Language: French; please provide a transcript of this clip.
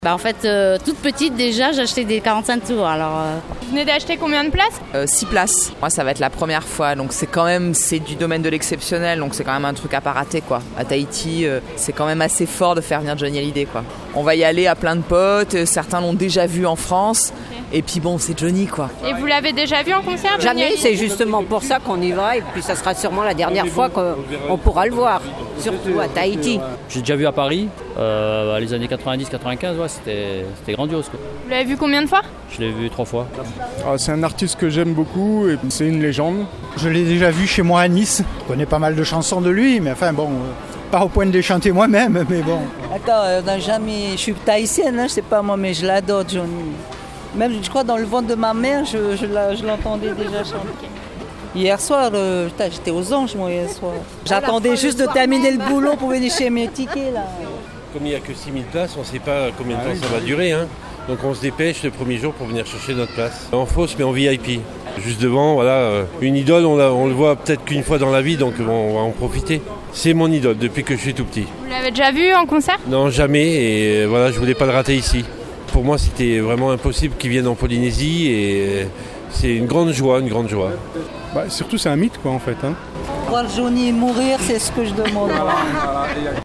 En fait, toute petite déjà, j'achetais des 45 tours. Vous venez d'acheter combien de places ? 6 places. Moi, ça va être la première fois, donc c'est du domaine de l'exceptionnel, donc c'est quand même un truc à pas rater, quoi. À Tahiti, c'est quand même assez fort de faire venir Johnny Hallyday, quoi. On va y aller à plein de potes, certains l'ont déjà vu en France, et puis bon, c'est Johnny, quoi. Et vous l'avez déjà vu en concert ? Jamais, c'est justement pour ça qu'on y va, et puis ça sera sûrement la dernière fois qu'on pourra le voir, surtout à Tahiti. J'ai déjà vu à Paris, les années 90-95, ouais, c'était grandiose, quoi. Vous l'avez vu combien de fois ? Je l'ai vu 3 fois. C'est un artiste que j'aime beaucoup et c'est une légende. Je l'ai déjà vu chez moi à Nice. Je connais pas mal de chansons de lui, mais enfin bon, pas au point de les chanter moi-même, mais bon. Attends, on n'a jamais... Je suis tahitienne, je sais pas moi, mais je l'adore, Johnny. Même, je crois, dans le ventre de ma mère, je l'entendais déjà chanter. Hier soir, j'étais aux anges, moi, hier soir. J'attendais juste de terminer le boulot pour venir chez mes tickets, là. Comme il n'y a que 6000 places, on ne sait pas combien de temps ça va durer, hein. Donc on se dépêche le premier jour pour venir chercher notre place. En fausse, mais en VIP. Juste devant, voilà, une idole, on le voit peut-être qu'une fois dans la vie, donc on va en profiter. C'est mon idole depuis que je suis tout petit. Vous l'avez déjà vu en concert ? Non, jamais, et voilà, je voulais pas le rater ici. Pour moi, c'était vraiment impossible qu'il vienne en Polynésie, et c'est une grande joie, une grande joie. Surtout, c'est un mythe, quoi, en fait. Voir Johnny mourir, c'est ce que je demande.